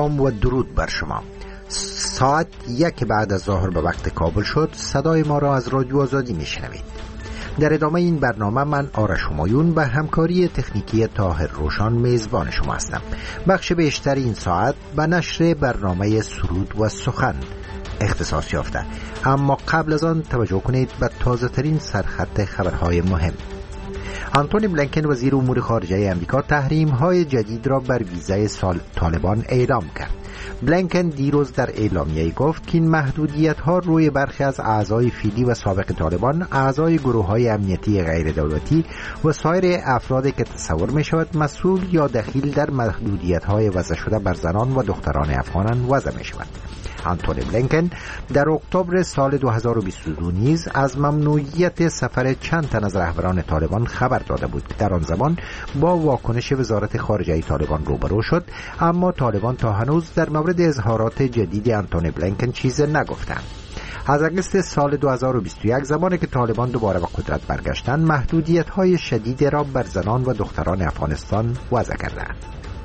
سلام و درود بر شما. ساعت 1 بعد از ظهر به وقت کابل شد. صدای ما را از رادیو آزادی میشنوید. در ادامه این برنامه من آرش همایون به همکاری تکنیکی طاهر روشان میزبان شما هستم. بخش بیشتر این ساعت به نشر برنامه سرود و سخن اختصاص یافته، اما قبل از آن توجه کنید به تازه ترین سرخط خبرهای مهم. آنتونی بلینکن وزیر امور خارجه آمریکا تحریم‌های جدید را بر ویزای طالبان اعلام کرد. بلینکن دیروز در اعلامیه‌ای گفت که این محدودیت‌ها روی برخی از اعضای فعلی و سابق طالبان، اعضای گروه‌های امنیتی غیر دولتی و سایر افرادی که تصور می‌شود مسئول یا دخیل در محدودیت‌های وضع شده بر زنان و دختران افغان وضع می‌شود. آنتونی بلینکن در اکتبر سال 2022 نیز از ممنوعیت سفر چند تن از رهبران طالبان خبر داده بود. در آن زمان با واکنش وزارت خارجه طالبان روبرو شد، اما طالبان تا هنوز در مورد اظهارات جدید آنتونی بلینکن چیزی نگفتند. از اگست سال 2021 زمانی که طالبان دوباره به قدرت برگشتند، محدودیت‌های شدیدی را بر زنان و دختران افغانستان وضع کردند.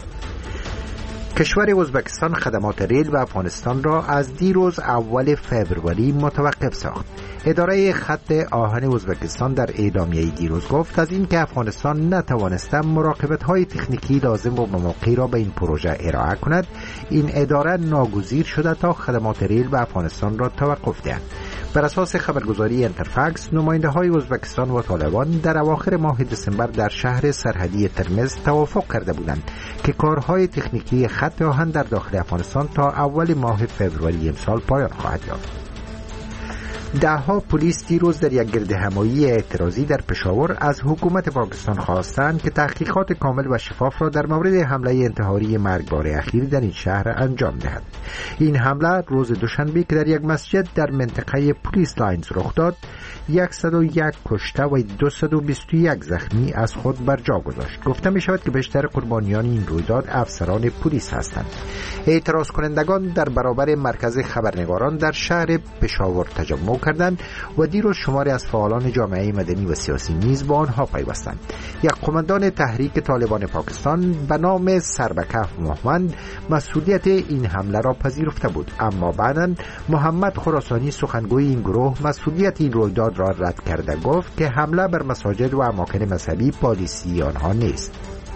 کشور ازبکستان خدمات ریل به افغانستان را از دیروز اول فوریه متوقف ساخت. اداره خط آهن ازبکستان در اعلامیه دیروز گفت از اینکه افغانستان نتوانسته مراقبت‌های تکنیکی لازم و بموقع را به این پروژه ارائه کند، این اداره ناگزیر شده تا خدمات ریل به افغانستان را توقف دهد. بر اساس خبرگزاری انترفکس، نماینده‌های ازبکستان و طالبان در اواخر ماه دسامبر در شهر سرحدی ترمز توافق کرده بودند که کارهای تکنیکی خط آهن در داخل افغانستان تا اول ماه فوریه امسال پایان خواهد یافت. دهها پلیس دیروز در یک گردهمایی اعتراضی در پشاور از حکومت پاکستان خواستند که تحقیقات کامل و شفاف را در مورد حمله انتحاری مرگبار اخیر در این شهر انجام دهد. این حمله روز دوشنبه که در یک مسجد در منطقه پلیس لاینز رخ داد، 101 کشته و 221 زخمی از خود بر جا گذاشت. گفته می شود که بیشتر قربانیان این رویداد افسران پلیس هستند. اعتراض کنندگان در برابر مرکز خبرنگاران در شهر پشاور تجمع کردند و دیروز شماری از فعالان جامعه مدنی و سیاسی نیز با آنها پیوستند. یک قماندان تحریک طالبان پاکستان به نام سربکف محمد مسئولیت این حمله را پذیرفته بود، اما بعداً محمد خراسانی سخنگوی این گروه مسئولیت این رویداد را رد کرده گفت که حمله بر مساجد و اماکن مذهبی پالیسی آنها نیست.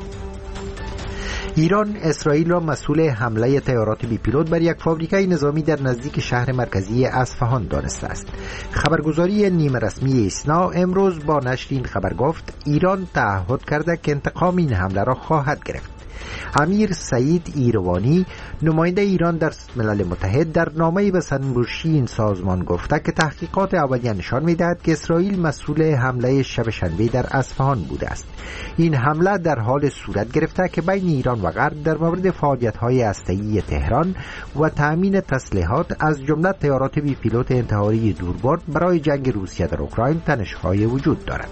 ایران اسرائیل را مسئول حمله طیارات بی پیلوت بر یک فابریکه نظامی در نزدیک شهر مرکزی اصفهان دانسته است. خبرگزاری نیمه رسمی ایسنا امروز با نشر این خبر گفت ایران تعهد کرده که انتقام این حمله را خواهد گرفت. امیر سعید ایروانی نماینده ایران در ملل متحد در نامه‌ای به سنبوشی این سازمان گفته که تحقیقات اولیه نشان می‌دهد که اسرائیل مسئول حمله شب شنبه در اصفهان بوده است. این حمله در حال صورت گرفته که بین ایران و غرب در مورد فعالیت‌های هسته‌ای تهران و تأمین تسلیحات از جمله طیارات بی پیلوت انتحاری دوربرد برای جنگ روسیه در اوکراین تنش‌های وجود دارد.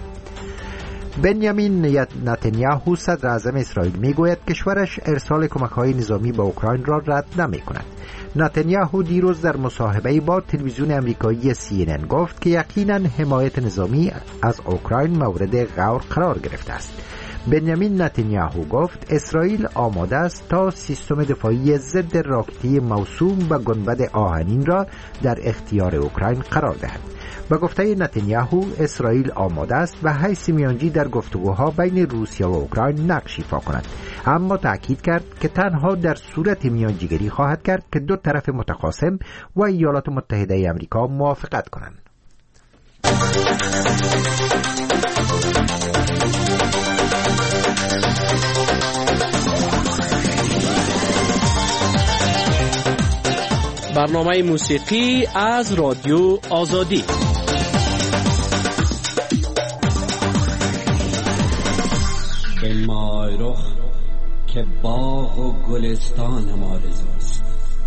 بنیامین نتانیاهو صدر اعظم اسرائیل میگوید کشورش ارسال کمک‌های نظامی به اوکراین را رد نمی‌کند. نتانیاهو دیروز در مصاحبه‌ای با تلویزیون آمریکایی CNN گفت که یقیناً حمایت نظامی از اوکراین مورد غور قرار گرفته است. بنیامین نتانیاهو گفت اسرائیل آماده است تا سیستم دفاعی ضد راکتی موسوم به گنبد آهنین را در اختیار اوکراین قرار دهد. به گفته نتانیاهو اسرائیل آماده است و حیث میانجی در گفتگوها بین روسیه و اوکراین نقش ایفا کند، اما تأکید کرد که تنها در صورت میانجیگری خواهد کرد که دو طرف متخاصم و ایالات متحده آمریکا موافقت کنند. برنامه موسیقی از رادیو آزادی. بنمای رخ که باغ و گلستان ما رضاست،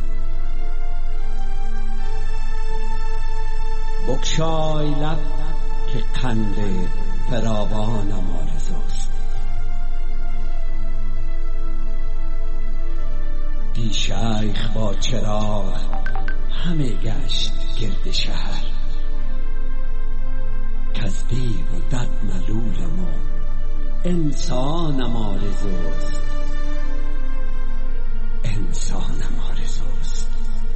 بگشای لب که قند فراوان ما رضاست. دی شیخ با چراغ همه گشت گرد شهر، کز دیو و دد ملول ما انسان ما رضاست. انسانم آرزوست.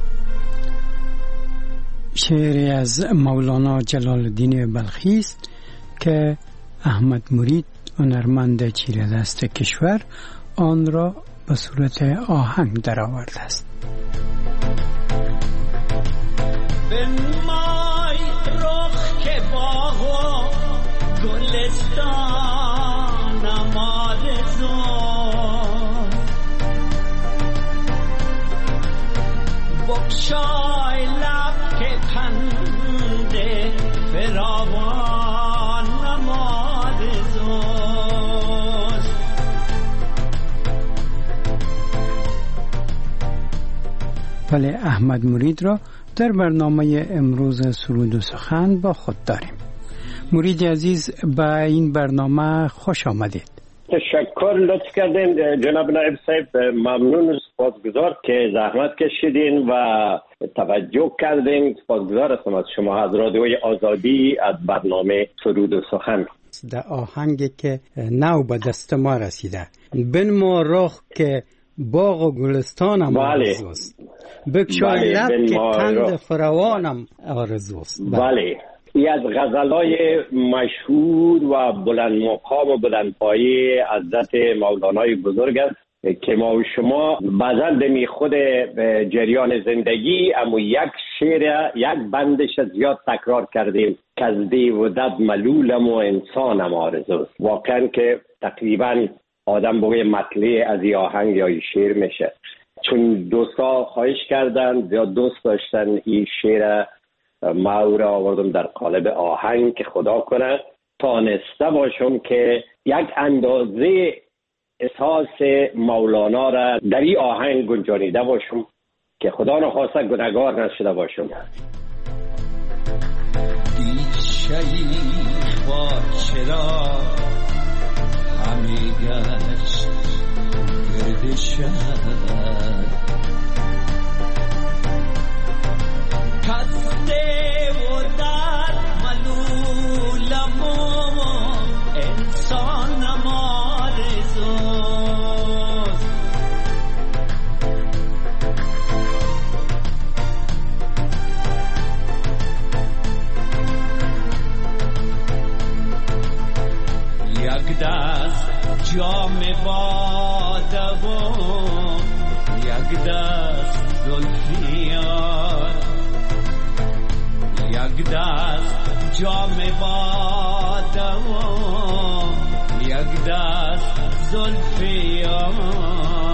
شعری از مولانا جلال الدین بلخی است که احمد مرید هنرمند چیره دست کشور آن را به صورت آهنگ درآورده است. بنمای رخ که باغ و گلستانم آرزوست، بگشای لب که پند فراوانم آرزوست. ولی احمد مرید را در برنامه امروز سرود و سخن با خود داریم. مرید عزیز، به این برنامه خوش آمدید. تشکر، لطف کردین جناب نایب صاحب. ممنون و سپاسگزار که زحمت کشیدین و توجه کردین. سپاسگزار هستم از شما، از رادیوی آزادی، از برنامه سرود و سخن. در آهنگی که نو به دست ما رسیده، بنما رخ که باغ و گلستانم آرزوست، بگشای لب که تند فراوانم آرزوست. بله، ای از غزلای مشهور و بلند مقام و بلند پایه حضرت مولانای بزرگ است که ما و شما بعضا دمی خود جریان زندگی اما یک شعر، یک بندش زیاد تکرار کردیم که از دی و دد ملولم و انسانم آرزوست. واقعا که تقریبا آدم بگوی مطلع از این آهنگ یا این شعر میشه، چون دوستا خواهش کردن یا دوست داشتن این شعر ما را آوردم در قالب آهنگ که خدا کنه تانسته باشم که یک اندازه احساس مولانا را در این آهنگ گنجانیده باشم که خدا نخواسته گناهکار نشده باشم. شیخ با چرا همی گشت گرد شهر، کسته و در ملولم و انسانم آرزوست. یک دست جام باده و یک دست زلفیان، یک دست جام باده و یک دست زلفیان.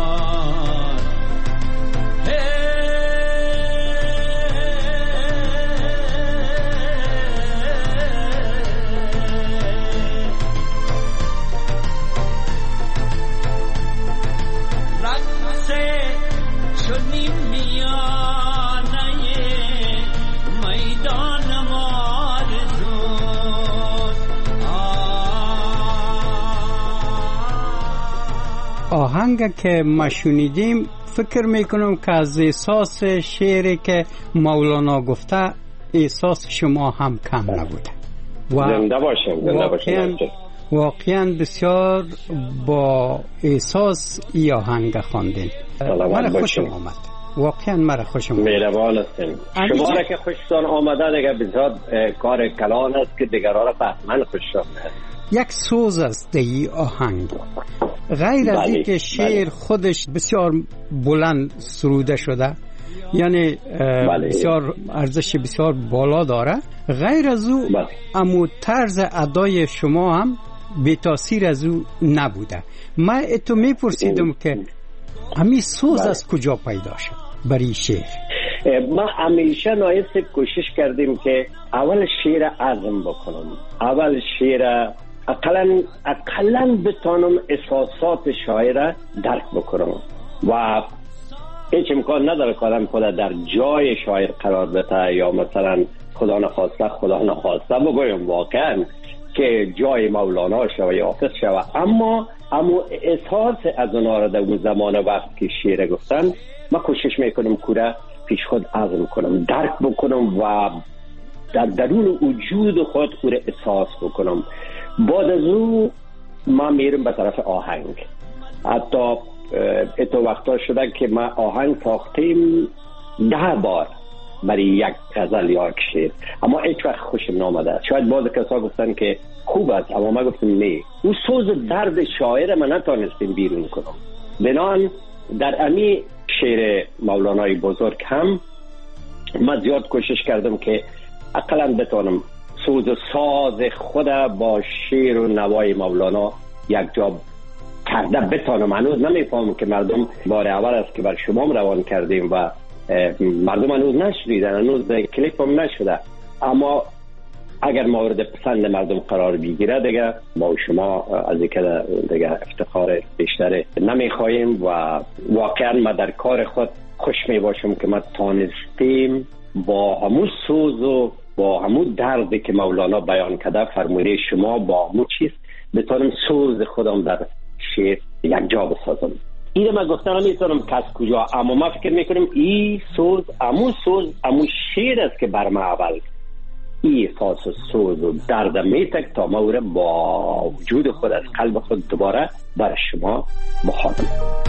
آهنگ که ما شنیدیم فکر میکنم که از احساس شعری که مولانا گفته احساس شما هم کم نبوده. زنده باشم. واقعا بسیار با احساس ای آهنگ خواندین. مرا خوشم آمد، واقعا مرا خوشم آمد. مهربان هستین. شما را که خوشتان آمده دیگه بسیار کار کلان است که دیگرها را فهمن خوش آمد. یک سوز است در این آهنگ، غیر از این که شعر خودش بسیار بلند سروده شده، یعنی بسیار ارزش بسیار بالا داره، غیر از او امو طرز ادای شما هم بی تاثیر از او نبوده. من اتو میپرسیدم که همین سوز از کجا پیدا شد برای شعر؟ ما همیشه نایست کوشش کردیم که اول شعر عزم بکنم، اول شعر اقلن بتانم احساسات شاعر درک بکنم و هیچ امکان نداره که آدم خود در جای شاعر قرار بده یا مثلا خدا نخواسته بگویم واقعا که جای مولانا شوه یا حافظ شوه، اما احساس از اونا را در اون زمان وقت که شعر گفتن ما کوشش میکنم که پیش خود عزم کنم، درک بکنم و در درون وجود خود او را احساس بکنم. بعد از او ما میرم به طرف آهنگ. حتی اتو وقتا شده که ما آهنگ ساختیم 10 بار برای یک غزل یا یک شعر، اما هیچ وقت خوشم نامده. شاید بعضی کسا گفتن که خوب است، اما ما گفتم نه، اون سوز درد شاعر من نتانستیم بیرون کنم. بنان در امی شعر مولانای بزرگ هم من زیاد کوشش کردم که اقلا بتانم سوز ساز خود با شعر و نوای مولانا یک جا کرده بتانم. هنوز نمیفهمم که مردم بار اول است که بر شما روان کردیم و مردم هنوز نشنیدن، هنوز کلیپ هم نشده، اما اگر مورد پسند مردم قرار بگیره دیگه با شما از اینکه دیگه افتخار بیشتر نمیخوایم و واقعا ما در کار خود خوش می باشم که ما تانستیم با همون سوز و با همون دردی که مولانا بیان کرده فرموده شما با همون چیز بتانم سوز خودم در شعر یک جا بسازم. اینه من گفتم نمیتونم کس کجا، اما ما فکر میکنم این سوز امون شعر است که بر ما اول این احساس و سوز و درد میتک تا ما او با وجود خود از قلب خود دوباره بر شما بخوانم.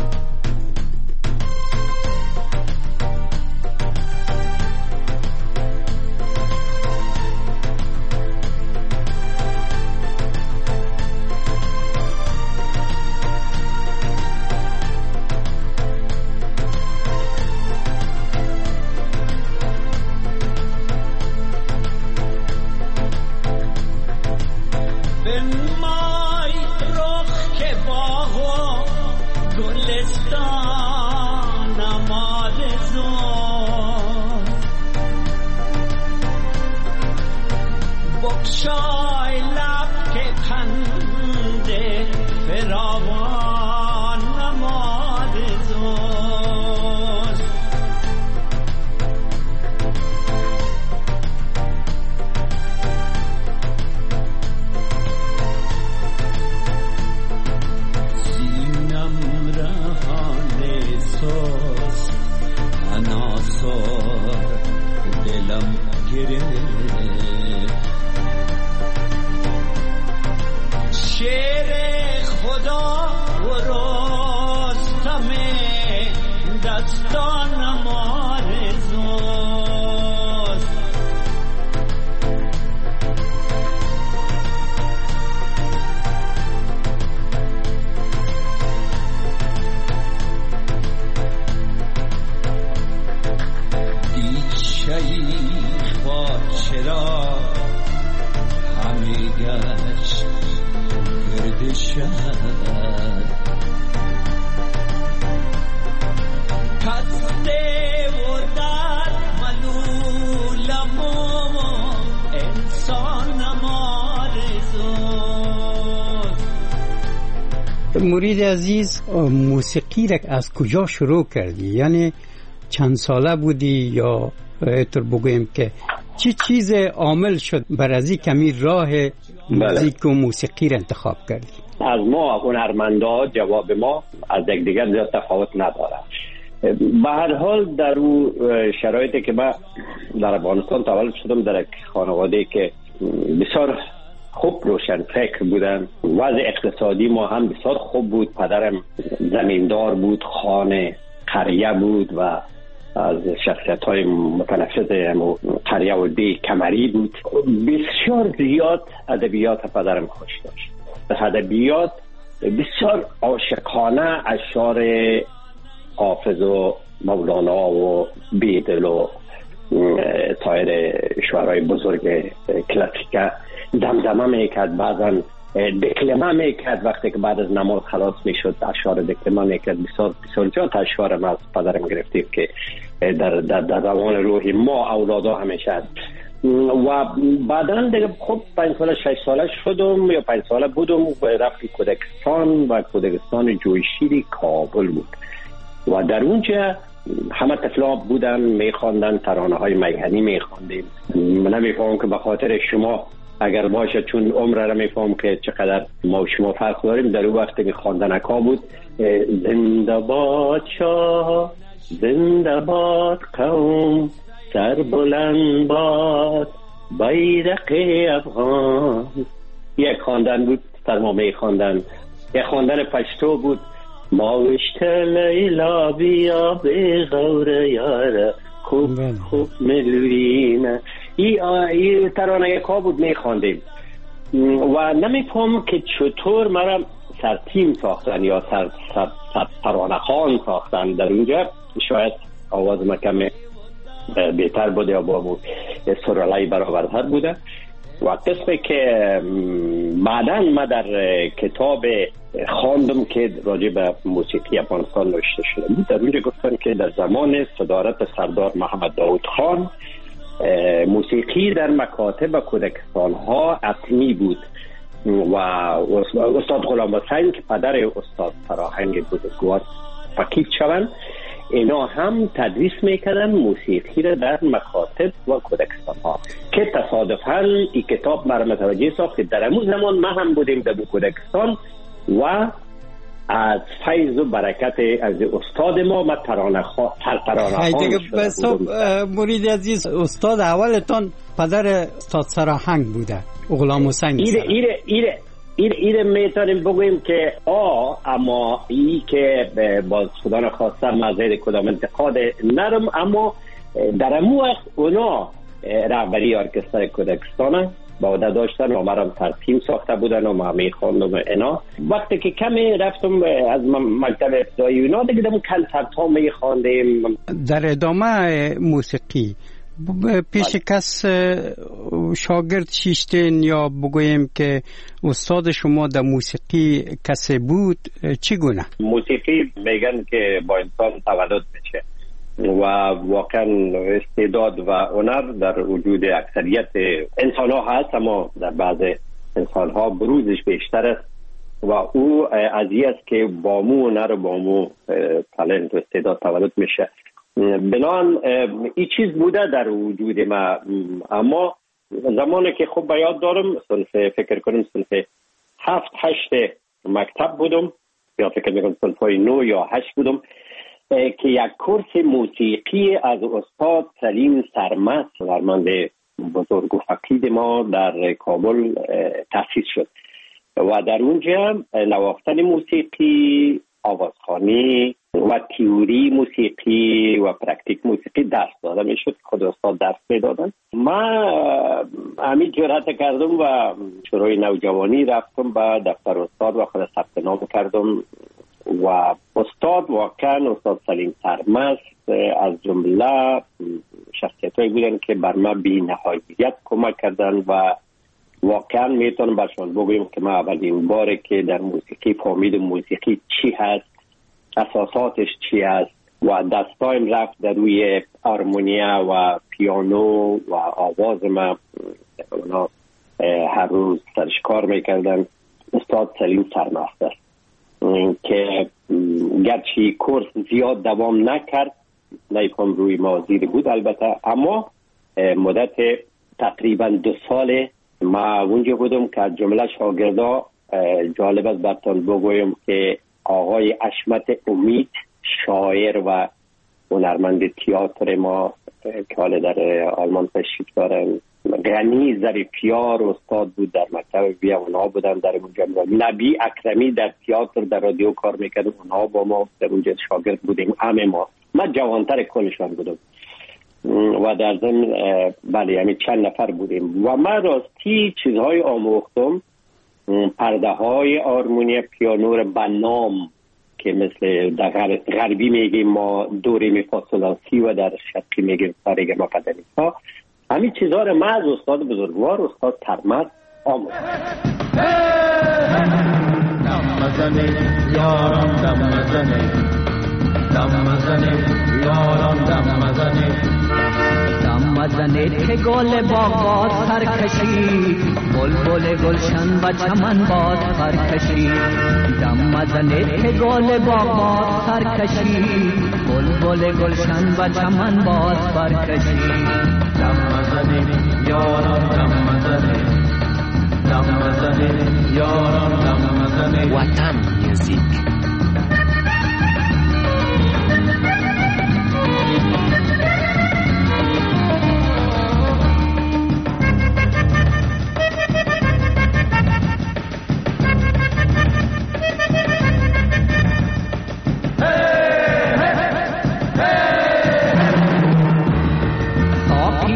مرید عزیز، موسیقی را از کجا شروع کردی؟ یعنی چند ساله بودی یا اینطور بگویم که چی چیز عامل شد بر از این کمی راه موزیک و موسیقی را انتخاب کردی؟ از ما هنرمندا جواب ما از یکدیگر زیاد تفاوت نداره. به هر حال در اون شرایطی که من در افغانستان تولد شدم، در یک خانواده که بسیار خوب روشن فکر بودن، وضع اقتصادی ما هم بسیار خوب بود. پدرم زمیندار بود، خانه قریه بود و از شخصیت‌های متنفذ قریه و دی کمری بود. بسیار زیاد ادبیات پدرم خوش داشت. ادبیات بسیار عاشقانه اشعار حافظ و مولانا و بیدل و سایر شعرهای بزرگ کلاسیک دمدمه میکرد، بعضا دکلمه میکرد. وقتی که بعد از نماز خلاص میشد اشعار دکلمه میکرد. بسیار جات اشعار ما از پدرم گرفتیم که در روان روحی ما اولادا همیشه هست. و بعدا دیگه خب 5 ساله 6 ساله شدم یا 5 ساله بودم و رفتم کودکستان و کودکستان جویشیری کابل بود و در اونجا همه طفلا بودن میخواندن، ترانه های میهنی میخواندیم. من نمیفهمم که به خاطر شما اگر باشه، چون عمر را میفهم که چقدر ما و شما فرق داریم. در اون وقت میخواندنکا بود زنده باد شاه، زنده باد قوم، سر بلند باد بیرق افغان. یک خواندن بود، فرمامه خواندن. یک خواندن پشتو بود، ماوشت لیلا بیا به غور یاره خوب خوب ملوینه. این ترانه کا بود میخواندیم و نمیفهم که چطور مرا سرتیم ساختن یا ترانه خان ساختن در اونجا. شاید آواز ما کمی بهتر بوده یا با سرعلای برابرتر بوده. و قسمی که بعداً ما در کتاب خواندم که راجع به موسیقی افغانستان نوشته شده بود، در اونجا گفتن که در زمان صدارت سردار محمد داود خان موسیقی در مکاتب و کودکستان ها اصلی بود و استاد غلام حسین که پدر استاد فرهنگ بزرگوار فقید شوند، اینا هم تدریس میکردن موسیقی را در مکاتب و کودکستان ها که تصادفاً این کتاب مرا متوجه ساخت. در امون زمان ما هم بودیم در کودکستان و از فیض و برکت از استاد ما ترانه خان مرید عزیز، استاد اولتان پدر استاد سراهنگ بوده، غلام حسین. ایره میتونیم بگوییم که اما ای که باز خدا نخواسته مزید کدام انتقاد نرم، اما در امو وقت اونا رهبری ارکستر کودکستان با عهده داشتن و مرا ترتیب ساخته بودن و ما میخواندم اینا. وقتی که کمی رفتم از مکتب ابتدایی اونا دیگه دم کنسرت ها میخواندیم. در ادامه موسیقی پیش کس شاگرد شیشتین یا بگوییم که استاد شما در موسیقی کسی بود چگونه؟ موسیقی میگن که با انسان تولد میشه و واقعا استعداد و هنر در وجود اکثریت انسان ها هست، اما در بعض انسان ها بروزش بیشتر است و او ازی است که با مو هنر و با مو تالنت و استعداد تولد میشه. بنان این چیز بوده در وجود ما. اما زمانی که خوب به یاد دارم فکر کنم صنف 7-8 مکتب بودم یا فکر میکنم صنف 9 یا 8 بودم که یک کورس موسیقی از استاد سلیم سرمست هنرمند بزرگ و فقید ما در کابل تأسیس شد و در اونجا نواختن موسیقی، آوازخوانی و تئوری موسیقی و پرکتیک موسیقی درس داده میشد. خود استاد درس میدادن. من همین جرأت کردم و شروع نوجوانی رفتم به دفتر استاد و خود ثبت نام کردم و استاد واقعا استاد سلیم سرمست از جمله شخصیتایی بودن که بر من بی نهایت کمک کردن و واقعا میتونم برشان بگویم که من اولین باره که در موسیقی فهمیدم موسیقی چی هست، اساساتش چی هست و دستایم رفت در روی هارمونیا و پیانو و آواز من اونا هر روز سرش کار میکردن. استاد سلیم سرمست است که گرچه کورس زیاد دوام نکرد، نیفهم روی ما زیر بود البته، اما مدت تقریبا 2 سال ما اونجا بودم که از جمله شاگردا جالب است براتون بگویم که آقای اشمت امید شاعر و هنرمند تئاتر ما که حالا در آلمان تشریف دارن، غنی ظریفیار استاد بود در مکتب بیا، اونها بودن در اونجا. نبی اکرمی در تئاتر در رادیو کار میکرد، اونها با ما در اونجا شاگرد بودیم. همه ما جوانتر کلشان بودم و در ضمن بله یعنی چند نفر بودیم و من راستی چیزهای آموختم، پرده های آرمونی پیانو بنام که مثل در غربی میگیم ما دوری می فاصلاسی و در شرقی میگیم سارگ ما پدنی ها. همین چیزها رو من از استاد بزرگوار استاد سرمست آموختم. دم مزنه یاران دم مزنه، دم مزنه یاران دم مزنه، دم مزنه که گل باغات سر کشید، بلبل گلشن و چمن باد سر کشید. دم مزنه که گل باغات سر کشید، بلبل گلشن و چمن باد سر کشید. دم مزنه یاران دم مزنه، دم مزنه یاران دم مزنه. وطن میوزیک.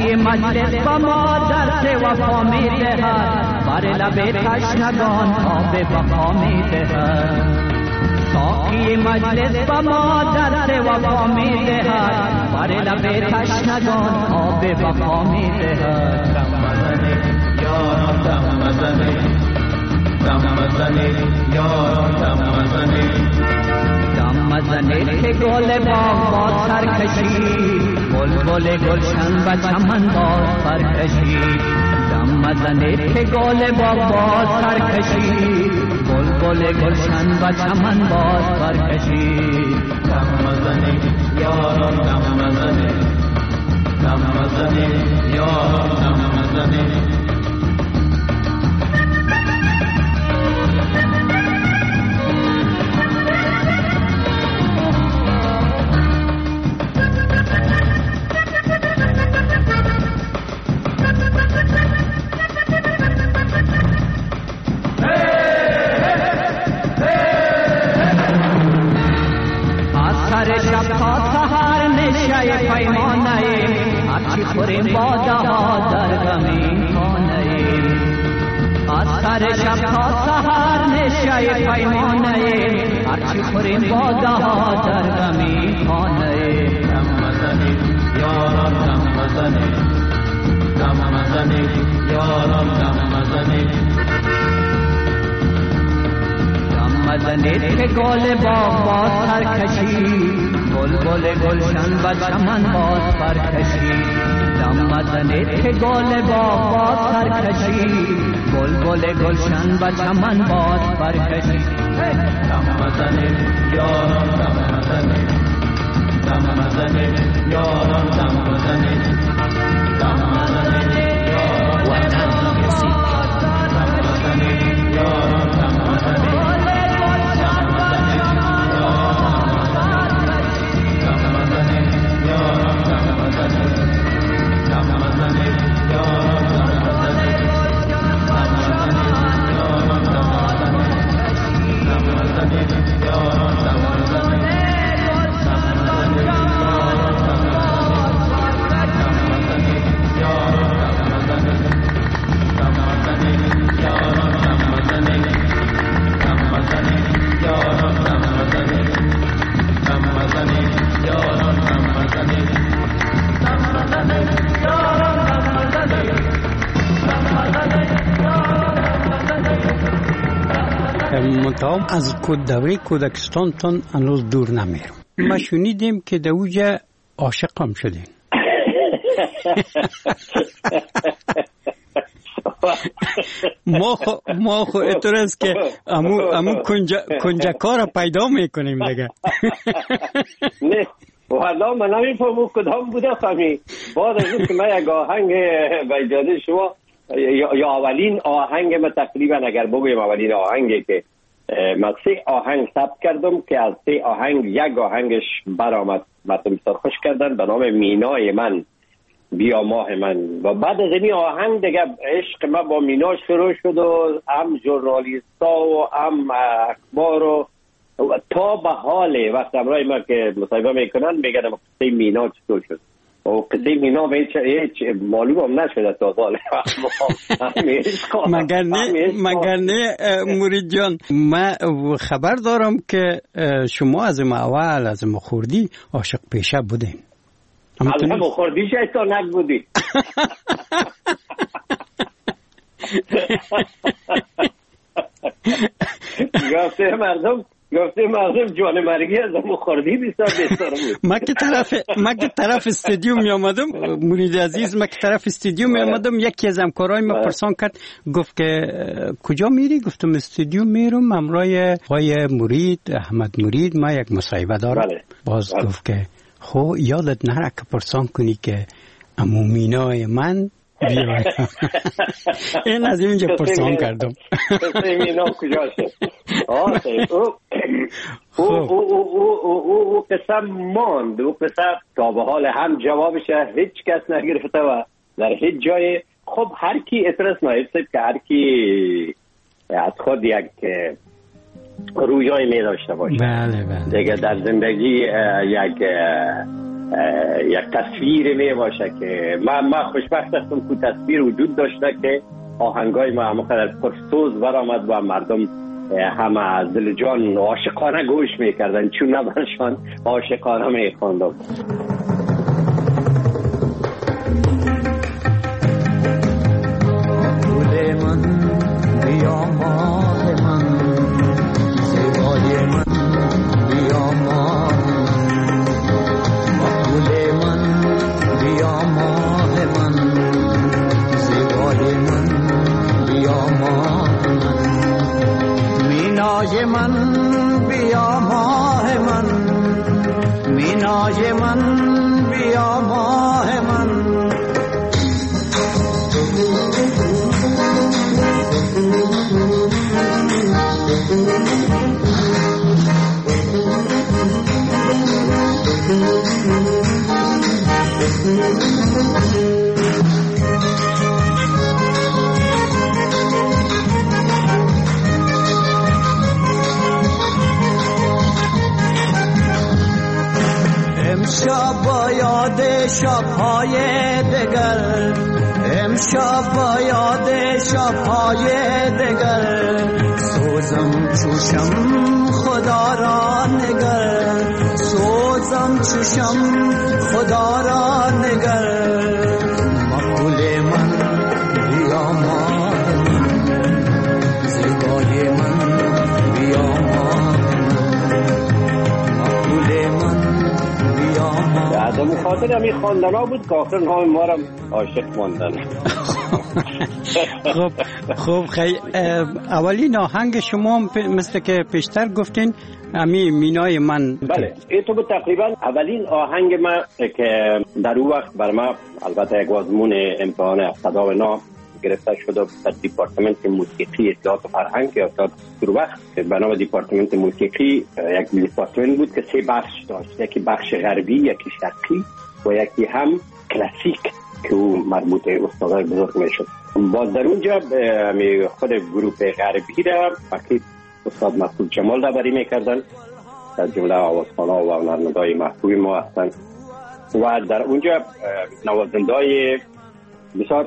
ساقی مجلس با ما درس وفا می دهد، بر لب تشنگان آب بقا می دهد. ساقی مجلس با ما درس وفا می دهد، بر لب تشنگان آب بقا می دهد. دم مزنه یاران دم مزنه، دم مزنه یاران دم مزنه، دم مزنه که گل باغ با سرکشی، بلبل گلشن و چمن با سرکشی. دم مزنه که گل باغ با سرکشی، بلبل گلشن و چمن با سرکشی. دم مزنه یاران دم مزنه، دم مزنه یاران دم مزنه. هرچی خوریم باده ها در غمی خانه، از سر شب تا سحر نشه پیمانه، هرچی خوریم باده ها در غمی خانه. دم مزنه یاران دم مزنه، دم مزنه یاران دم مزنه، دم مزنه که گل باغ با سرکشی، بلبل گلشن و چمن باز سرکشی. دم مزنه که گل باغ با سرکشی، بلبل گلشن و چمن باز سرکشی. دم مزنه یاران دم مزنه، دم مزنه یاران دم مزنه، دم مزنه یاران دم مزنه، دم مزنه یاران دم مزنه. منتها از دوره کودکستانتون هنوز دور نمیرم. ما شنیدیم که دوجه عاشقم شدیم. ما خو اعتراض که امو کنجکار پیدا میکنیم دیگه. نه والا من نمیفهمم کدام بوده فهمی. بعد از اینکه من یک آهنگ به اجازه شما یا اولین آهنگ من تقریبا اگر بگویم اولین آهنگی که من 3 آهنگ ثبت کردم که از 3 آهنگ یک آهنگش برآمد مردم بسیار خوش کردن به نام مینای من بیا ماه من. و بعد از این آهنگ دیگه عشق من با مینا شروع شد و هم ژورنالیستا و هم اخبار و تا به حال وقت امرای ما که مصاحبه میکنن میگن قصه مینا چطور شد و قصه مینا به هیچ معلوم هم نشده تا حال. مگر نه مرید جان، من خبر دارم که شما از ما اول از ما خوردی عاشق پیشه بودین. از ما خوردی شیطانک بودی. گفته مردم جوان مرگی از همون خوردی بسیار بود. من که طرف استادیوم می آمدم مرید عزیز، من که طرف استادیوم می آمدم یکی از همکارای ما پرسان کرد گفت که کجا میری؟ گفتم استادیوم میرم همراه آقای مرید احمد مرید، ما یک مصاحبه دارم. باز گفت که خو یادت نره که پرسان کنی که امو مینای من بیای. این از اینجا پرسان کردم مینا کجا شد. او قسم ماند، او قسم تا به حال هم جوابش هیچ کس نگرفته و در هیچ جای. خب هر کی اعتراض نایست که هر کی از خود یک رویای می داشته باشه. بله. دیگه در زندگی یک یک تصویر می باشه که من خوشبخت هستم که تصویر وجود داشته که آهنگای ما همقدر پرسوز برآمد و مردم همه از دل جان عاشقانه گوش میکردن، چون نبرشان عاشقانه میخوندم. گل من بیا ماه من، زیبای من بیا ماه من، گل من بیا ماه من، زیبای من بیا ماه من، مینای من بیا ماه من، مینای من بیا ماه من. امشب با یاد شب‌های دگر، امشب با یاد شب‌های دگر، سوزم چوشم خدا را نگر، سوزم چوشم خدا را نگر، مقبول من بیا ماه من، زیبای من بیا ماه من، مقبول من بیا ماه. از اون خاطر همی خواندن ها بود که آخر نام ما را عاشق ماندن. خب خیلی اولین آهنگ شما مثل که پیشتر گفتین امی مینای من. بله این تو بود تقریبا اولین آهنگ من که در اون وقت بر ما البته یک آزمون امتحان صدا و نام گرفته شده در دیپارتمنت موسیقی اطلاعات و فرهنگ یا در وقت که به نام دیپارتمنت موسیقی یک دیپارتمنت بود که 3 بخش داشت، یکی بخش غربی، یکی شرقی و یکی هم کلاسیک که او مربوط استادای بزرگ میشد. باز در اونجا خود گروه غربی را وقتی استاد مسعود جمال رهبری میکردن، در جمله آوازخوان‌ها و هنرمندای محبوب ما هستند و در اونجا نوازنده‌های بسیار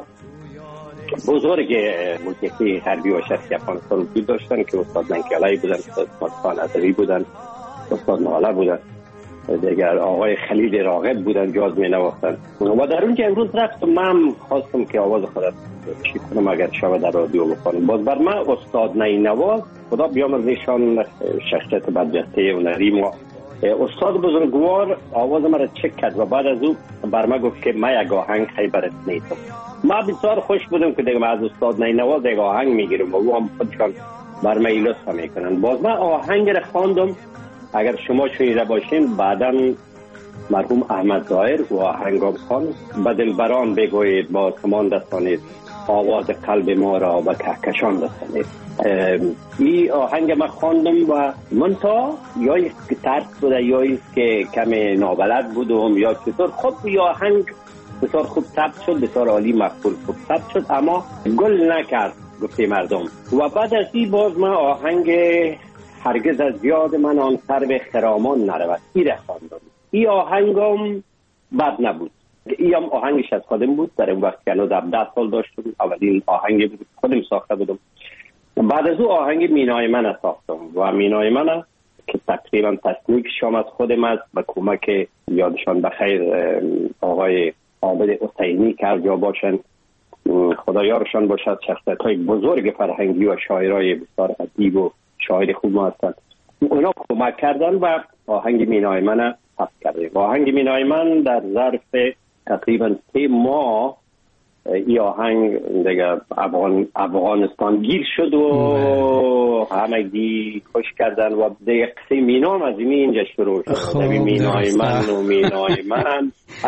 بزرگ موسیقی غربی و شرقی افغانستان وجود داشتن که استاد منکی‌علی بودن، استاد خان عزوی بودن، استاد ناله بودن، دیگر آقای خلیل راغب بودن جاز می نواختن و در اونجا امروز رفتم من خواستم که آواز خودم چی کنم اگر شب در رادیو بخونم. باز بر من استاد نینواز خدا بیامرزشان شخصیت برجسته هنری ما استاد بزرگوار آواز من را چک کرد و بعد از او بر من گفت که من یک آهنگ خیلی برات نیستم. من بسیار خوش بودم که دیگه از استاد نینواز یک آهنگ میگیرم و او هم خودشان بر من ایلوس میکنن. باز من آهنگ را خواندم، اگر شما شنیده باشین بعداً مرحوم احمد ظاهر و آهنگام خان به دلبران بگویید با کمان دستانید، آواز قلب ما را به کهکشان رسانید. این آهنگ من خواندم و منتها یا که ترس بوده یا که کمی نابلد بودم یا چطور خب این آهنگ بسیار خوب ثبت شد، بسیار عالی مقبول خوب ثبت شد اما گل نکرد گفته مردم. و بعد از این باز من آهنگ هرگز از یاد من آن سر به خرامان نرود ای را خواندم. این آهنگم بد نبود، این هم آهنگش از خودم بود در اون وقت که هنوز 17 سال داشتم، اولین آهنگی بود خودم ساخته بودم. بعد از او آهنگ مینای من ساختم و مینای من که تقریبا تصنیفش هم از خودم است به کمک یادشان بخیر آقای عابد حسینی که هر جا باشن خدا یارشان باشد، شخصیت‌های بزرگ فرهنگی و شاعرای بسیار ادیب و شاعر خوب ما هستند، اونا کمک کردن و آهنگ مینای من ثبت کردیم. آهنگ مینای من در ظرف تقریبا 3 ماه این آهنگ دیگه افغانستان گیر شد و همگی خوش کردن و دیگه قصه مینا هم از اینجا شروع شد. مینای من و مینای من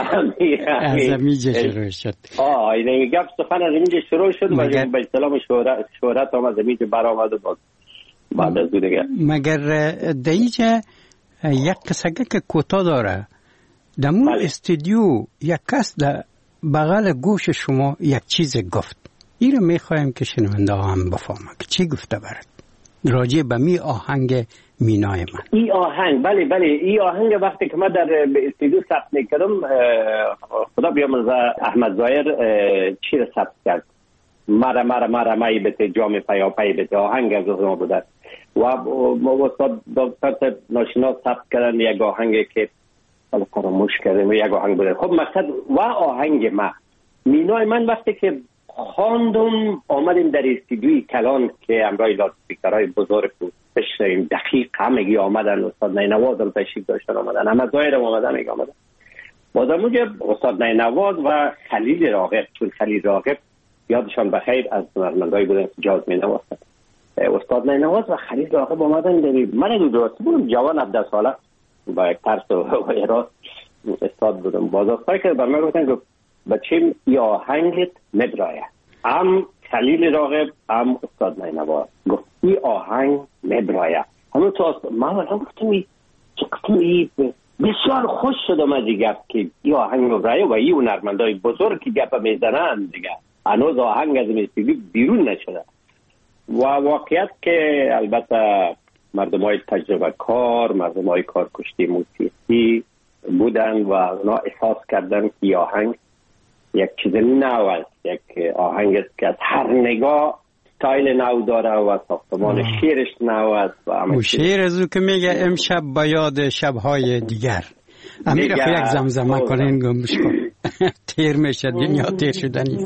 از اینجا شروع شد. این گفت سخن از اینجا شروع شد و به اصطلاح شهرت هم از اینجا برآمد و بعد از دیگه. مگر دیگه یک قصه که کوتاه داره دمون استودیو یک کس در بغل گوش شما یک چیز گفت، این رو میخوایم که شنونده هم بفهمه که چی گفته برد. راجع به می آهنگ مینای من. این آهنگ بله این آهنگ وقتی که من در استودیو ثبت میکردم خدا بیامرزه احمد ظاهر چی رو ثبت کرد؟ مرا مایی بته جام پیاپی بته آهنگ از ما بوده و استاد دکتر ناشناس ثبت کردن یک آهنگی که حالا فراموش کردم یک آهنگ بوده. خب مقصد و آهنگ ما مینای من وقتی که خواندم آمدیم در استودیوی کلان که امرای لاسپیکرهای بزرگ بود بشنویم دقیق همگی آمدن استاد نینواز هم تشریف داشتن آمدن احمد ظاهر هم آمدن میگه آمدن بازم موجب استاد نینواز و خلیل راغب چون خلیل راغب یادشان بخیر از هنرمندایی بودن که جاز می نوازن استاد نینواز و خلیل راغب آمدن من درست بودم جوان 17 ساله با یک ترس و اراز استاد بودم بازاستایی که بر من گفتن که بچه یا آهنگت مبرایه هم خلیل راغب هم استاد نینواز گفت این آهنگ مبرایه همون تو من گفتم بسیار خوش شدم از این گفت که این آهنگ مبرایه و این هنرمندای بزرگ که گپ میزنن دیگه هنوز آهنگ از استودیو بیرون نشده و واقعیت که البته مردمای تجربه کار مردمای کار کشتی موسیقی بودن و اونا احساس کردن که آهنگ یک چیز نو است یک آهنگ است که از هر نگاه ستایل نو داره و ساختمان شعرش نو است و شعر از او که میگه امشب با یاد شبهای دیگر امیر یک زمزمه کنین گمش کن تیر میشه دنیا تیر شدنی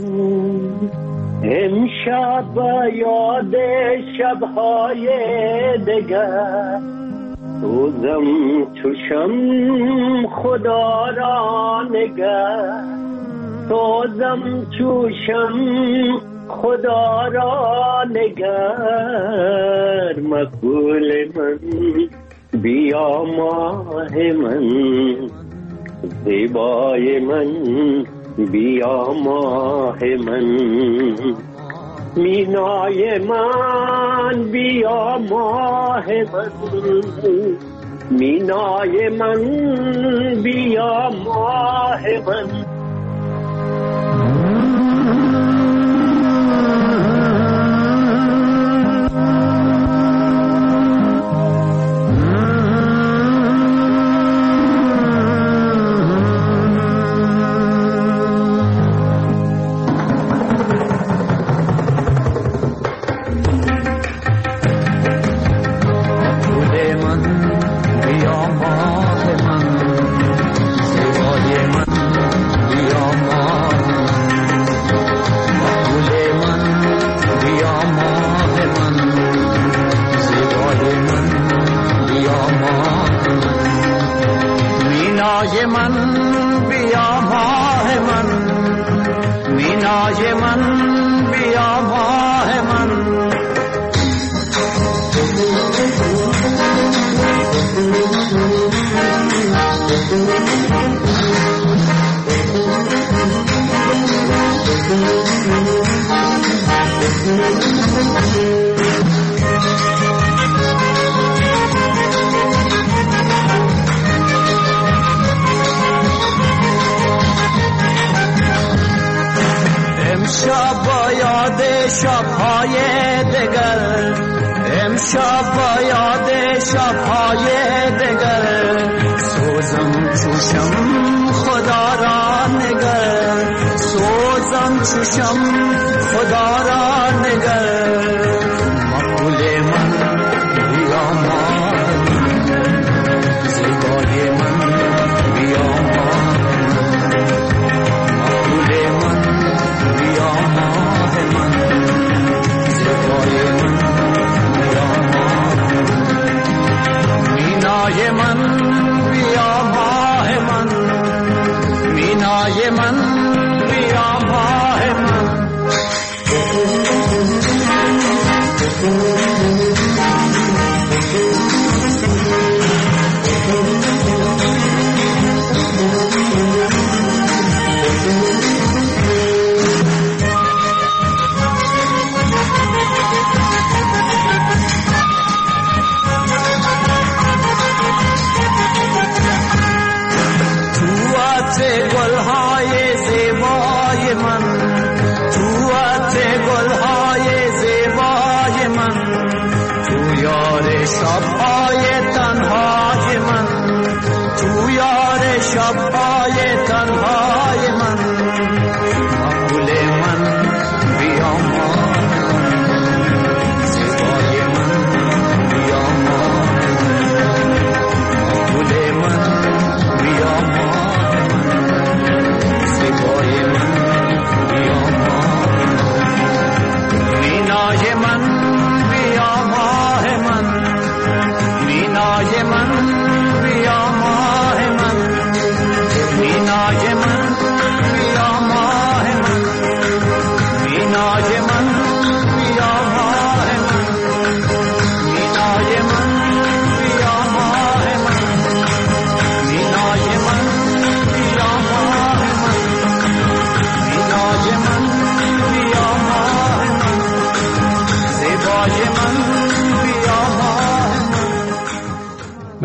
امشب با یاد شبهای دیگر روزم چوشم خدا را نگر روزم چوشم خدا را نگر مقبول من بیا ماه من زیبای من بیا ماه من مینای من بیا ماه من مینای من بیا ماه من شبهای دگر امشب با یاد شبهای دگر سوزم چوشم خدا را نگر سوزم چوشم خدا را نگر مقبول من بیا ماه زیبای من بیا ماه مقبول من بیا ماه من مینای من بیا ماه من مینای من بیا ماه من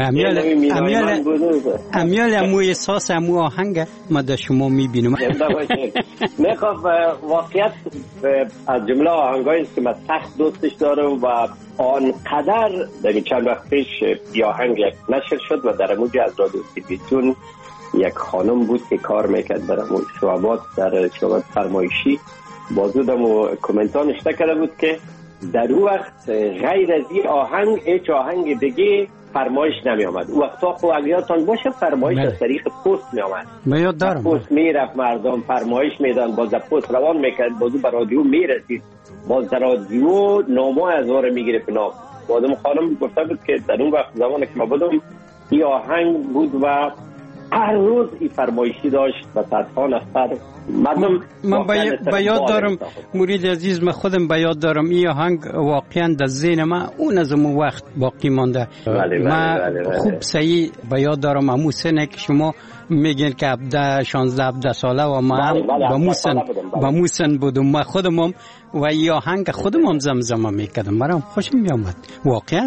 امیال امو احساس امو آهنگ ما در شما میبینم. نه خب واقعیت از جمله آهنگایی است که من سخت دوستش دارم و آنقدر در چند وقت پیش یه آهنگ نشر شد و در موج از رادیو تلویزیون یک خانم بود که کار میکرد در شعبات در شعبات فرمایشی بازودم و کامنتان نشته کرده بود که در اون وقت غیر از این آهنگ هیچ آهنگ دیگه فرمایش نمی آمد. او وقتا خب اگرتان باشه فرمایش از طریق پست می آمد. من یاد دارم پست می رفت، مردم فرمایش میدن، باز در پست روان میکرد، بازو بر رادیو می رسید، باز در رادیو نامه از واره می گرفت. بازم خانم گفته بود که در اون وقت زمانی که ما بودم این آهنگ بود و هر روز این فرمایشی داشت و صدها نفر مردم. من بیاد دارم مرید عزیز، من خودم بیاد دارم این آهنگ واقعا در ذهن من اون از اون وقت باقی مانده. من خوب صحیح بیاد دارم امو سنه که شما میگین که 16-17 ساله و من با موسن بودم. من خودم هم و این آهنگ خودم هم زمزمه میکردم، برام خوشم میامد واقعا.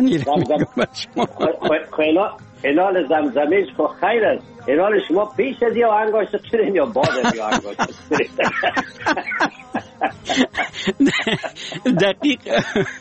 اینال زمزمهش خو خیر است. اینال شما پیش از یا آهنگاش چرین یا بعد از یا آهنگاش چرین؟ دقیق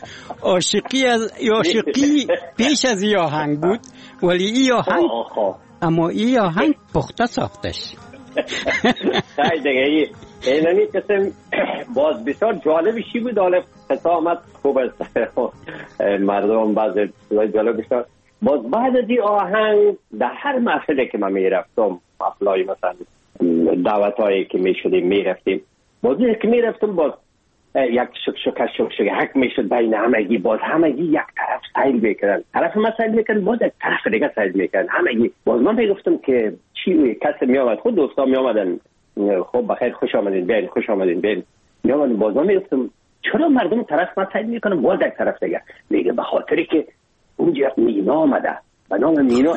عاشقی پیش از یا آهنگ بود، ولی این آهنگ اما این آهنگ پخته ساختش. خیلی دیگه اینمی قسم باز بسیار جالبشی بود. حالا قصه آمد خوب است، مردم بعض جالب بسیار. باز بعد از این آهنگ در هر محفلی که من میرفتم، محفلای مثلا دعوتایی که میشدیم میرفتیم، باز که میرفتم باز یک شک حق میشد بین همگی. باز همگی یک طرف سیل میکردن، طرف ما سیل میکردن، باز یک طرف دیگه سیل میکردن همگی. باز من میگفتم که چی کسی میامد، خود دوستان میامدن، خب بخیر خوش آمدین بین، خوش آمدین بین میامدن. باز من میگفتم چرا مردم طرف ما سیل میکنن باز یک طرف دیگه؟ میگه به خاطری که اونجا مینا آمده به نام مینا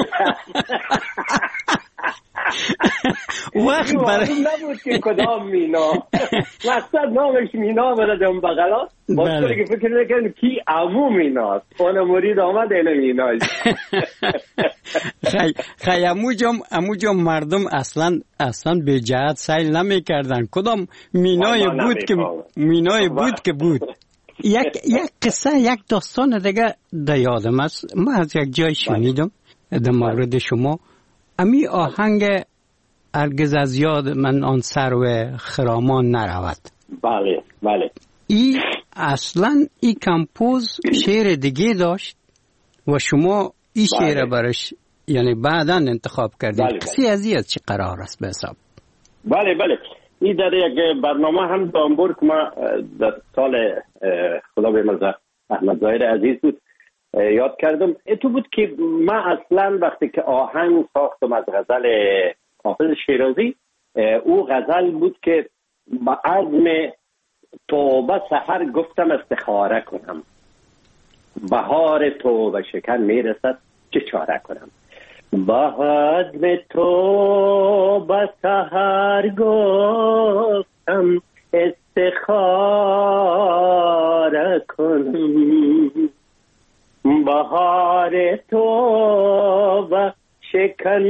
وقت برای نبود که کدام مینا مقصد نامش مینا آمده دم بغلا. باید که فکر نکنم کی عمو میناست، اون مرید آمد اینو میناست. خیلی امو جام مردم اصلا به جهت سیل نمی کردن. کدام مینای بود که بود. یک قصه، یک داستان دیگه در یادم است. من از یک جای شنیدم در مورد شما امی آهنگ هرگز از یاد من آن سرو خرامان نرود. بله ای اصلا ای کمپوز شعر دیگه داشت و شما ای شعر برش یعنی بعداً انتخاب کردید. قصه از چه قرار است به حساب؟ بله این در یک برنامه هم دامبور که ما در سال خدا بیامرزه احمد ظاهر عزیز بود یاد کردم. تو بود که من اصلا وقتی که آهنگ ساختم از غزل حافظ شیرازی، او غزل بود که با عزم توبه سحر گفتم استخاره کنم، بهار توبه شکن میرسد چه چاره کنم. بهاد به تو به سحر گفتم استخاره کنم، بهار تو به شکن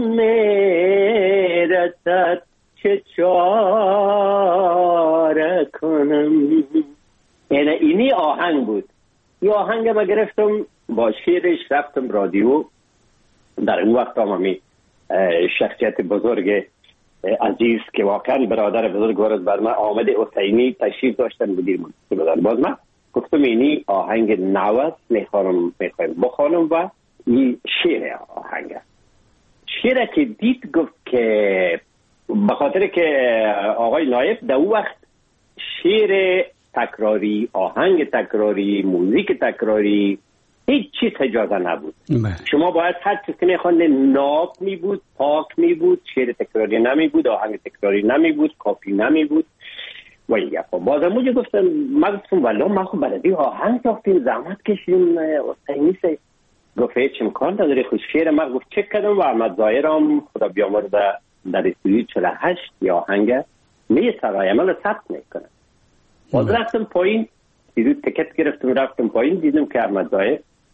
میرسد چه چاره کنم. اینی آهنگ بود. این آهنگ ما گرفتم با شیرش رفتم رادیو. در اون وقت همی شخصیت بزرگ عزیز که واقعا برادر بزرگ وارد بر من آمد حسینی تشریف داشتن مدیر منطقه. باز من گفتم اینی آهنگ نوست میخوایم بخوانم و این شعر آهنگ است. شعر که دید گفت که به خاطر که آقای نایب در اون وقت شعر تکراری، آهنگ تکراری، موزیک تکراری هیچ چیز اجازه نبود. شما باید هر چیز که میخوانده ناب می بود، پاک می بود، شعر تکراری نمی بود، آهنگ تکراری نمی بود، کاپی نمی بود و این گفت. بازم موجه گفتم من گفتم والا ما خب بلدی آهنگ ساختیم زحمت کشیم حسینی سه. گفت هیچ امکان نداره. خوش شعر من گفت چک کردم و احمد ظاهرم خدا بیامرزه در استودیو 48 یا آهنگ میسرای عمل ثبت میکنه. باز رفتم پایین دیدم تکت گرفتم رفتم پایین دیدم که احمد ظاهر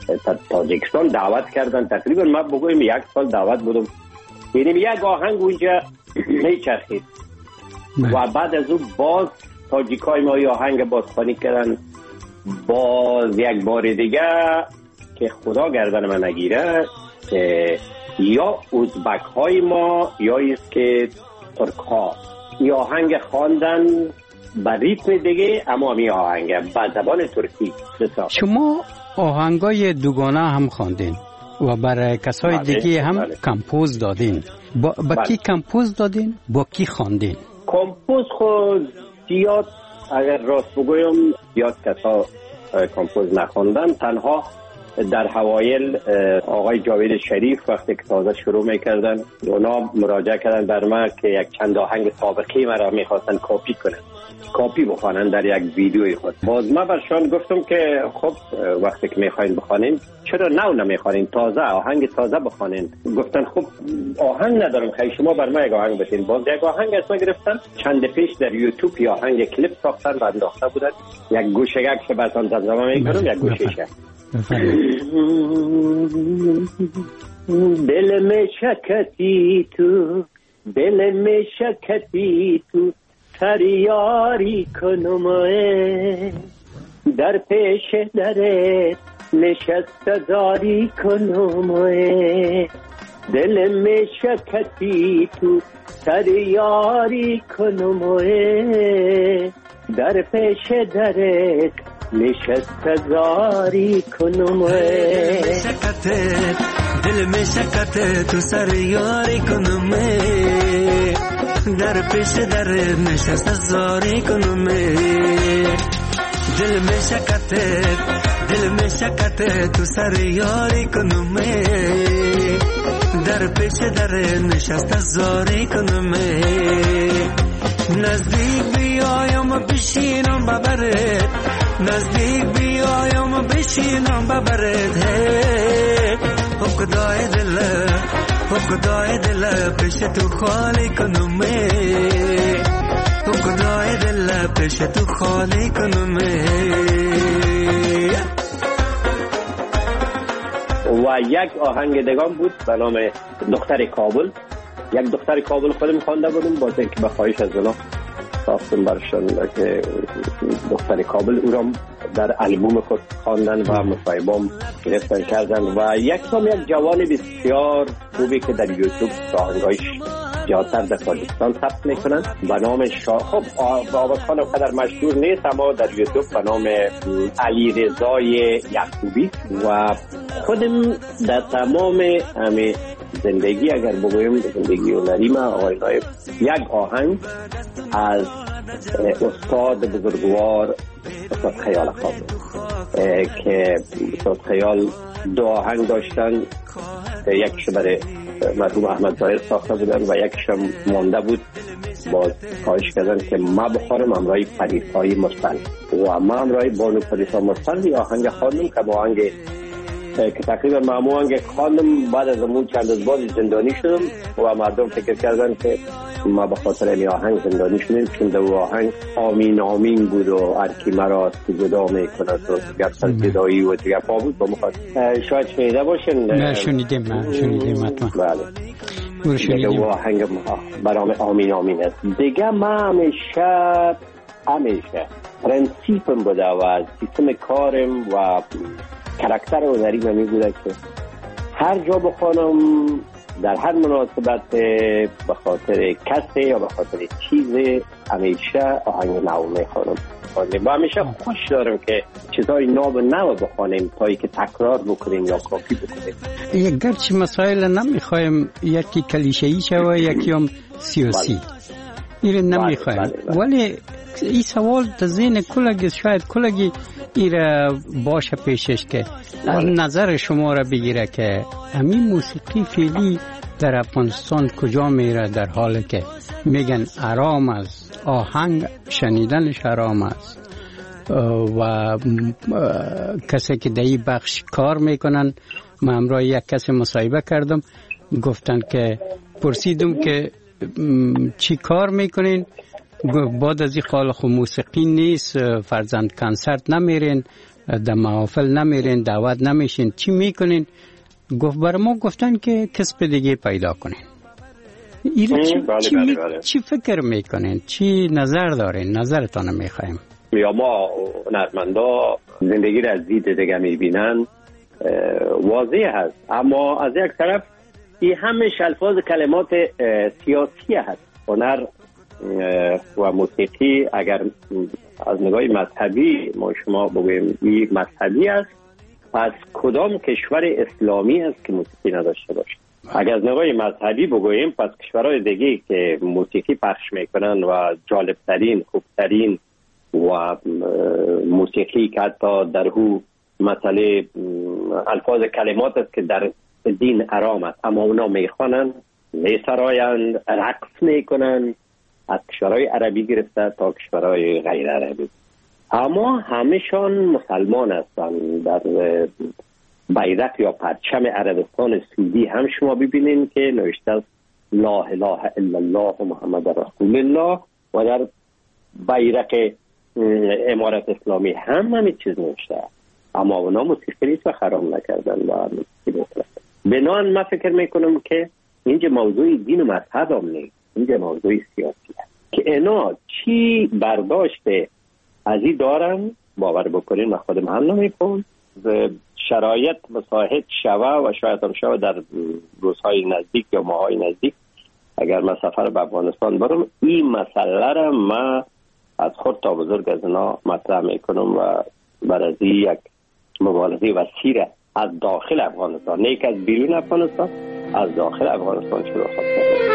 تاجیکستان دعوت کردن. تقریبا من بگویم 1 سال دعوت بودم. یعنی یک آهنگ اونجا میچرخید و بعد از اون باز تاجیکای ما آهنگ بازخوانی کردن. باز یک بار دیگه که خدا گردن من نگیره یا ازبک های ما یا ایست که ترک ها این آهنگ خواندن با ریتم دیگه، اما می آهنگ با زبان ترکی. شما آهنگای دوگانه هم خواندین و برای کسای دیگه هم کمپوز دادین. با کی کمپوز دادین؟ با کی خواندین؟ کمپوز خود زیاد اگر راست بگویم زیاد کسا کمپوز نخواندن. تنها در حوایل آقای جاوید شریف وقتی که تازه شروع میکردن اونا مراجعه کردن بر من که یک چند آهنگ سابقه مرا میخواستن کاپی بخوانن در یک ویدیوی خود. باز من برشان گفتم که خب وقتی که میخواین بخوانین چرا نو نمیخوانین، تازه آهنگ تازه بخوانین. گفتن خب آهنگ ندارم، خیلی شما بر من یک آهنگ بتین. باز یک آهنگ اسم گرفتن، چند پیش در یوتیوب یا آهنگ کلیپ ساختن و انداخته بودن. یک گوشه یک که براتون زمزمه میکنم، یک گوشه دل میں شکتی تو فریاری کنم در پیش درت نشست داری کنم دل میں شکتی تو فریاری کنم در پیش درت نشست زاری کنم دل میں شکت تو سر یاری کنم در پیش در نشست زاری کنم دل میں شکت تو سر یاری کنم در پیش در نشست زاری کنم نزدیک بیایم بشینم ببرد نزدیک بیایم بشینم ببرد خدای دل پیش تو خالی کنم خدای دل پیش تو خالی کنم. و یک آهنگ دیگه بود به نام دختر کابل. یک دختر کابل خودم خوانده بودم، باز اینکه به خواهش از اونا ساختم برشان که دختر کابل او را در البوم خود خواندن و مصاحبه‌ام گرفتن کردن. و یک جوان بسیار خوبی که در یوتیوب آهنگایش زیادتر در تاجیکستان ثبت میکنن به نام خب آواز خان قدر مشهور نیست، اما در یوتیوب به نام علی رضای یعقوبی. و خودم در تمام همه زندگی اگر بگویم زندگی هنری ما آقای نایب یک آهنگ از استاد بزرگوار استاد خیال خواب که استاد خیال دو آهنگ داشتن، یکیش برای مرحوم احمد ظاهر ساخته بودن و یکیش هم مانده بود. باز خواهش کردن که ما بخورم همراهی پریسای مرسل و ما همراهی بانو پریسا مرسل آهنگ خواندم که با آهنگ که تقریبا معمولا خواندم. بعد از اون چند از بعد زندانی شدم و مردم فکر کردن که ما به خاطر این آهنگ زندانی شدیم، چون در آهنگ آمین آمین بود و هر کی مرا جدا میکند و گپ صدایی و دیگه پا بود. شاید شنیده باشین. نه شنیدیم بله دیگه آهنگ برام آمین آمین است. دیگه ما همیشه پرنسیپم بوده و سیستم کارم و کاراکتر هنری من میگوده که هر جا بخوانم در هر مناسبت به خاطر کسی یا به خاطر چیز همیشه آهنگ نو میخوانم و همیشه خوش دارم که چیزای نو بخوانیم تا ای که تکرار بکنیم یا کاپی بکنیم. یک گرچه مسائل نمیخوایم یکی کلیشه‌ای شوه یکی هم سیاسی ایره نمیخوایم ولی این سوال در ذهن کلگی شاید کلگی ایره باشه پیشش که از نظر شما را بگیره که همین موسیقی فعلی در افغانستان کجا میره، در حالی که میگن آرام است، آهنگ شنیدنش آرام است و کسی که در این بخش کار میکنن. من همراه یک کسی مصاحبه کردم، گفتن که پرسیدم که چی کار میکنین؟ بعد از این خال خو موسیقی نیست، فرزند کنسرت نمیرین، در محافل نمیرین، دعوت نمیشین، چی میکنین؟ گفت بر ما گفتن که کسب دیگه پیدا کنین. چی فکر میکنین؟ چی نظر دارین؟ نظرتان میخوایم. یا ما هنرمندا زندگی را از دید دیگه میبینن، واضح هست، اما از یک طرف این همش الفاظ کلمات سیاسی هست. هنر و موسیقی اگر از نگاه مذهبی ما شما بگوییم این مذهبی است، پس کدام کشور اسلامی است که موسیقی نداشته باشه؟ اگر از نگاه مذهبی بگوییم پس کشورهای دیگه که موسیقی پخش میکنن و جالبترین، خوبترین و موسیقی که حتی در هو مسئله الفاظ کلمات است که در دین حرام است، اما اونا میخوانند، میسرایند، رقص میکنند، از کشورهای عربی گرفته تا کشورهای غیر عربی، اما همشان مسلمان هستند. در بیرق یا پرچم عربستان سعودی هم شما ببینید که نوشته است لا اله الا الله محمد رسول الله، و در بیرق امارت اسلامی هم همین چیز نوشته است، اما اونا موسیقی نیست و حرام نکردن و موسیقی مطلق. بنابراین من فکر میکنم که اینجا موضوع دین و مذهب هم نیست، اینجا موضوع سیاسی است که اینا چی برداشت از این دارن. باور بکنین من خودم هم نمی‌کنم، شرایط مساعد شوه و شاید هم شوه در روزهای نزدیک یا ماهای نزدیک اگر من سفر به افغانستان برم، این مسئله را من از خود تا بزرگ از اینا مطرح میکنم و برای یک مبارزه وسیع از داخل افغانستان، نه که از بیرون افغانستان، از داخل افغانستان شروع خواهد.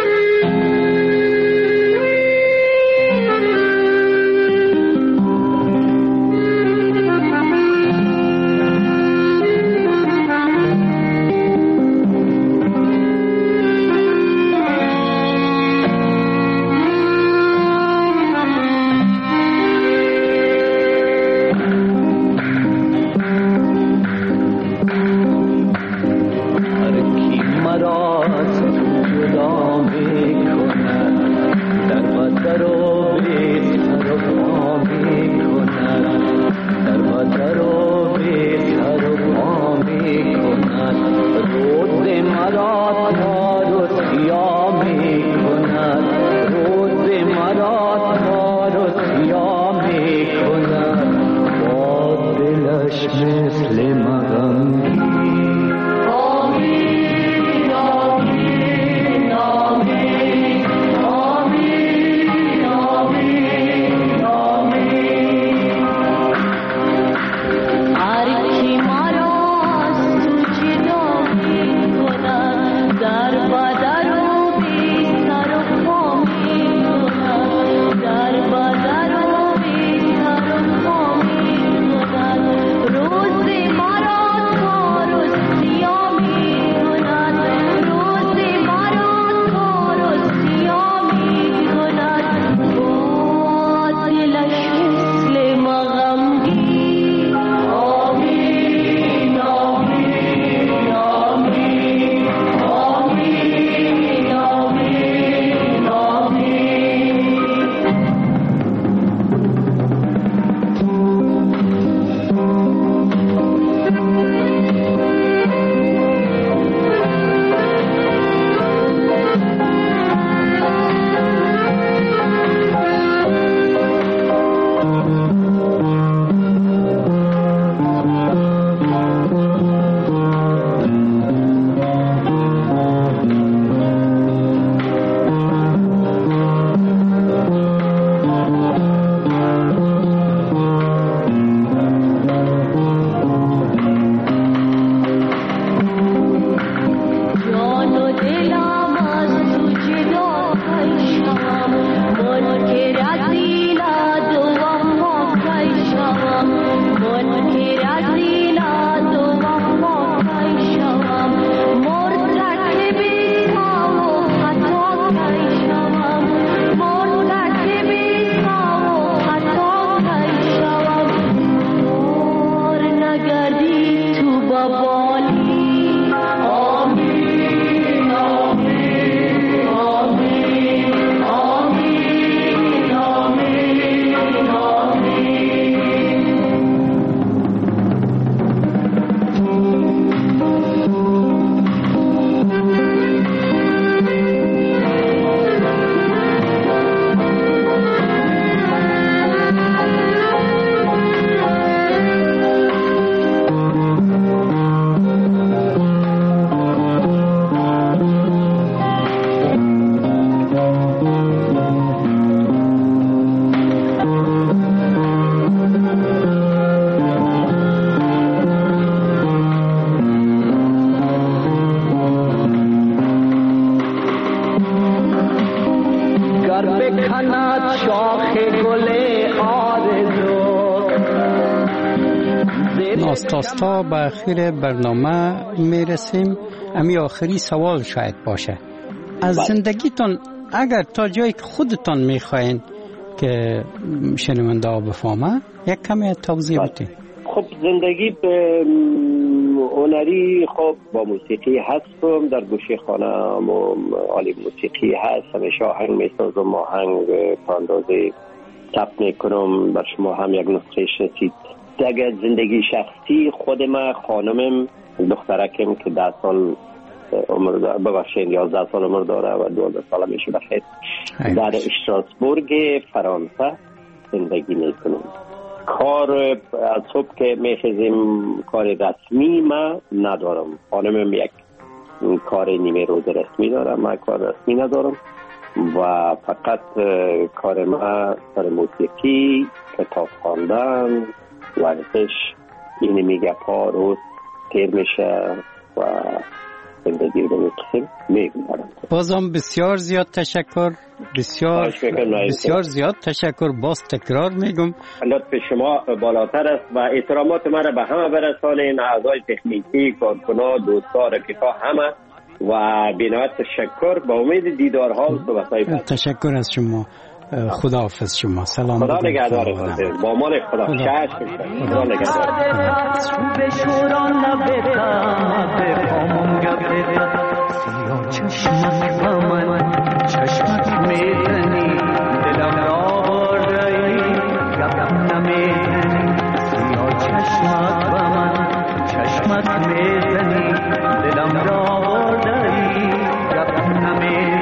آستاستا به آخر برنامه میرسیم. امی آخری سوال شاید باشه. از زندگیتون اگر تا جایی که خودتان میخواین که شنونده ها بفهمه یک کمی توضیح بدید. خب زندگی به هنری، خب با موسیقی هستم، در گوشه خانه عالی موسیقی هست، همیشه آهنگ میسازم، آهنگ پاندازه تپ میکنم، بر شما هم یک نسخه رسید. دیگه زندگی شخصی خود من، خانمم، دخترکم که 10 سال عمر داره، ببخشید 11 سال عمر داره و 12 سال میشه بخیر، در اشتراسبورگ فرانسه زندگی میکنم. کار از صبح که میخیزیم کار رسمی من ندارم، خانمم یک کار نیمه روز رسمی دارم، من کار رسمی ندارم و فقط کار من سر موسیقی، کتاب خواندن، ورزش، اینی میگه پا روز تیر میشه و زندگی رو میگذارم. بازم بسیار زیاد تشکر، بسیار زیاد تشکر. باز تکرار میگم لطف شما بالاتر است و احترامات من را به همه برسانین، اعضای تکنیکی، کارکنان، دوستان، رفیقا همه، و بی‌نهایت تشکر. با امید دیدارها و صحبت‌های بعد. تشکر از شما. خداحافظ شما. سلام. خدا نگهدارتان. با امان خدا. خدا نگهدار. به شوران نبتم به پامون گبتم سیاه چشمت با من چشمت میزنی دلم را بردهی گبم نمیزنی سیاه چشمت با من چشمت میزنی دلم را بردهی گبم نمیزنی.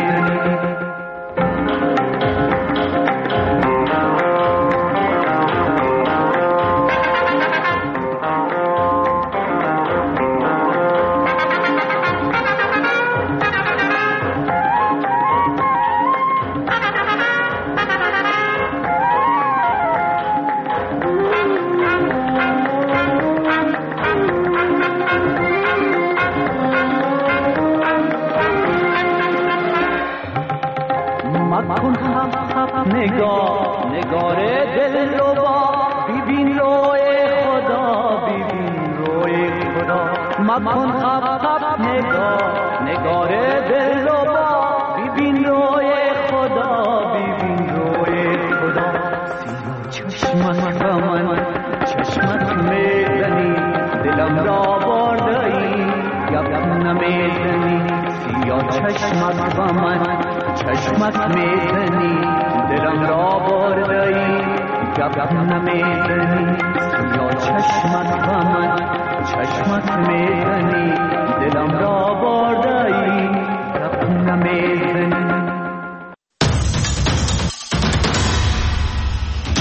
نگار دل رو با ببین روی خدا، ببین روی خدا. مکن خب نگار دل رو با ببین روی خدا، ببین روی خدا. سیاه چشمت با من چشمت میزنی دلم را بردهی گبم نمیزنی. سیاه چشمت با من چشمت میزنی دلم را بردهی گبم نمیزنی. سیاه چشمت با من چشمت میزنی دلم را بردهی گبم نمیزنی.